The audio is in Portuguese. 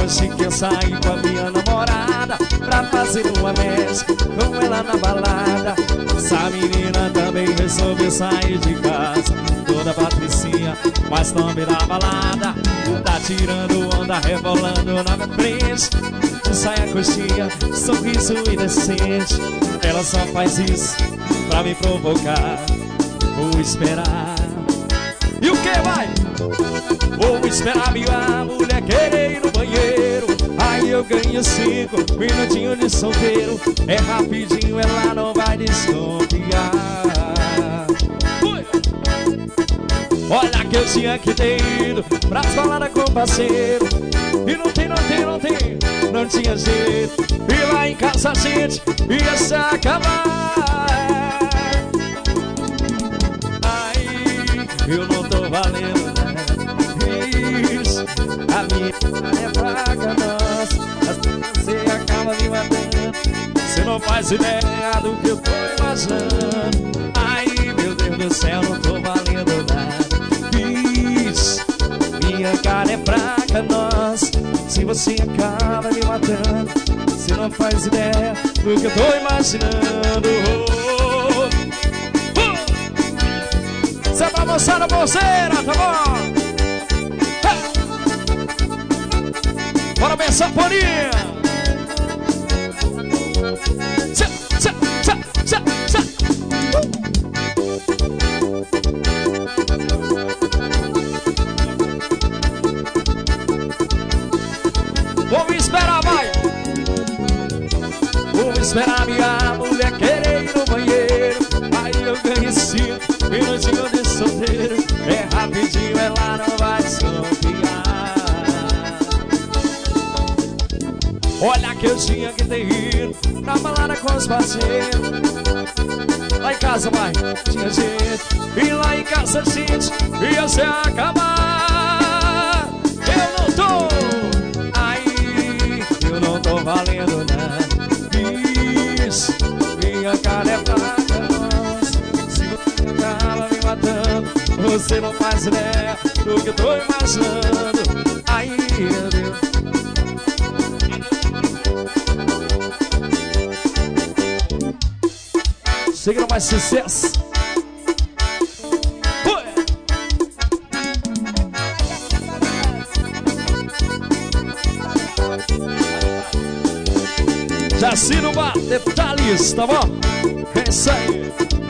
hoje quer sair com a minha namorada pra fazer uma mess com ela na balada. Essa menina também resolveu sair de casa, toda patricinha, mas também na balada. Tá tirando onda, rebolando na minha frente, saia coxinha, sorriso indecente. Ela só faz isso pra me provocar. Vou esperar. E o que vai? Vou esperar minha mulher querer ir no banheiro. Aí eu ganho 5 minutinhos de solteiro. É rapidinho, ela não vai desconfiar. Olha que eu tinha que ter ido pras baladas com parceiro. E não tinha jeito. E lá em casa a gente ia se acabar. Aí eu não tô valendo nada. Isso, a minha é fraca, nossa. Você acaba me matando. Você não faz ideia do que eu tô imaginando. Ai, meu Deus do céu, não tô valendo nada. Isso, minha cara é fraca, nossa. Se você acaba me matando, você não faz ideia do que eu tô imaginando. Você é pra moçada bolseira, tá bom? Bora ver essa porinha. Vamos esperar, vai! Vamos esperar minha mulher querer ir no banheiro. Aí eu ganhei 5 minutinhos de solteiro. É rapidinho, ela não vai desconfiar. Olha que eu tinha que ter ido na balada com os parceiros. Lá em casa, vai, tinha jeito. E lá em casa, gente, ia se acabar. Eu não tô. Eu não tô valendo nada. Isso, minha cara é fraca, nossa. Se você acaba me matando, você não faz ideia do que eu tô imaginando. Ai, meu Deus. Chega mais sucesso. Jacino Bar, detalhes, tá bom? É isso aí.